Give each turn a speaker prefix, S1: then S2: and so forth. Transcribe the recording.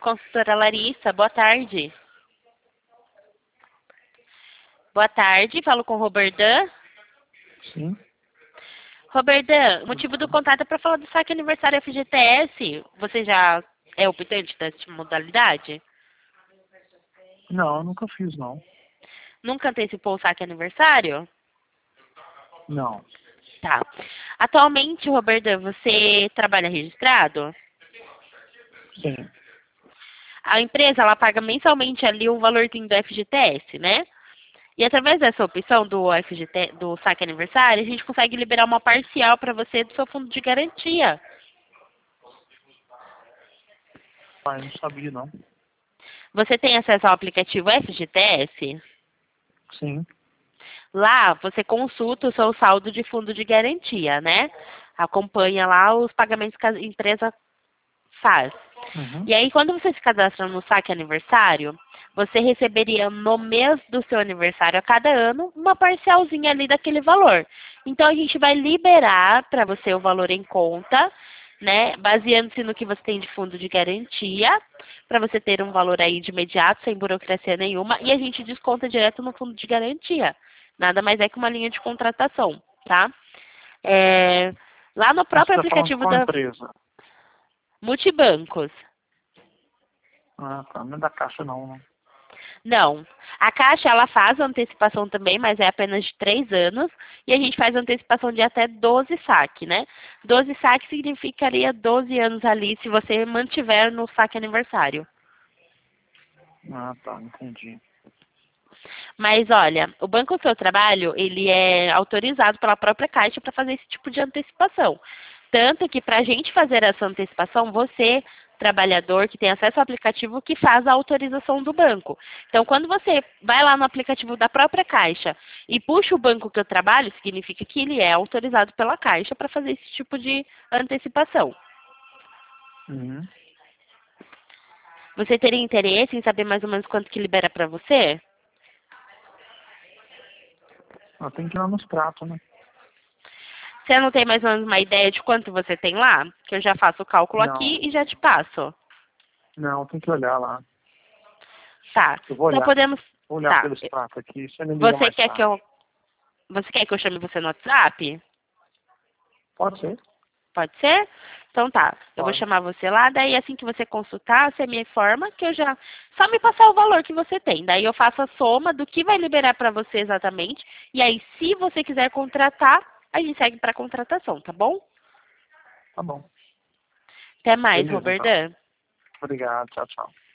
S1: consultora Larissa. Boa tarde. Boa tarde, falo com o Roberdan.
S2: Sim.
S1: Roberdan, o motivo do contato é para falar do saque aniversário FGTS. Você já é optante dessa modalidade?
S2: Não, eu nunca fiz, não.
S1: Nunca antecipou o saque aniversário?
S2: Não.
S1: Tá. Atualmente, Roberdan, você trabalha registrado?
S2: Sim.
S1: A empresa, ela paga mensalmente ali o valorzinho do FGTS, né? E através dessa opção do do saque aniversário, a gente consegue liberar uma parcial para você do seu fundo de garantia.
S2: Ah, eu não sabia, não.
S1: Você tem acesso ao aplicativo FGTS?
S2: Sim.
S1: Lá você consulta o seu saldo de fundo de garantia, né? Acompanha lá os pagamentos que a empresa faz.
S2: Uhum.
S1: E aí, quando você se cadastra no saque aniversário, você receberia no mês do seu aniversário a cada ano uma parcialzinha ali daquele valor. Então, a gente vai liberar para você o valor em conta, né? Baseando-se no que você tem de fundo de garantia, para você ter um valor aí de imediato, sem burocracia nenhuma, e a gente desconta direto no fundo de garantia. Nada mais é que uma linha de contratação, tá? Lá no
S2: Mas você
S1: próprio
S2: está falando
S1: aplicativo
S2: qual
S1: da
S2: empresa?
S1: Multibancos.
S2: Ah, tá. Não é da Caixa, não, né?
S1: Não. A Caixa, ela faz antecipação também, mas é apenas de 3 anos. E a gente faz antecipação de até 12 saque, né? 12 saque significaria 12 anos ali, se você mantiver no saque aniversário.
S2: Ah, tá. Entendi.
S1: Mas, olha, o Banco do Seu Trabalho, ele é autorizado pela própria Caixa para fazer esse tipo de antecipação. Tanto que, para a gente fazer essa antecipação, você, trabalhador que tem acesso ao aplicativo, que faz a autorização do banco. Então, quando você vai lá no aplicativo da própria Caixa e puxa o banco que eu trabalho, significa que ele é autorizado pela Caixa para fazer esse tipo de antecipação.
S2: Uhum.
S1: Você teria interesse em saber mais ou menos quanto que libera para você?
S2: Eu tenho que ir lá nos pratos, né?
S1: Você não tem mais ou menos uma ideia de quanto você tem lá? Que eu já faço o cálculo
S2: Não.
S1: aqui e já te passo.
S2: Não, tem que olhar lá.
S1: Tá.
S2: Eu vou
S1: Então
S2: olhar.
S1: podemos.
S2: Vou olhar
S1: Tá.
S2: pelos pratos aqui. Você me liga
S1: Você
S2: mais
S1: quer que
S2: tarde.
S1: eu. Você quer que eu chame você no WhatsApp?
S2: Pode ser?
S1: Pode ser? Então tá. Eu vou
S2: Pode.
S1: chamar você lá, daí assim que você consultar, você me informa que eu já. Só me passar o valor que você tem. Daí eu faço a soma do que vai liberar para você exatamente. E aí, se você quiser contratar, a gente segue para contratação, tá bom?
S2: Tá bom.
S1: Até mais,
S2: Beleza, então.
S1: Roberdan.
S2: Obrigado. Tchau, tchau.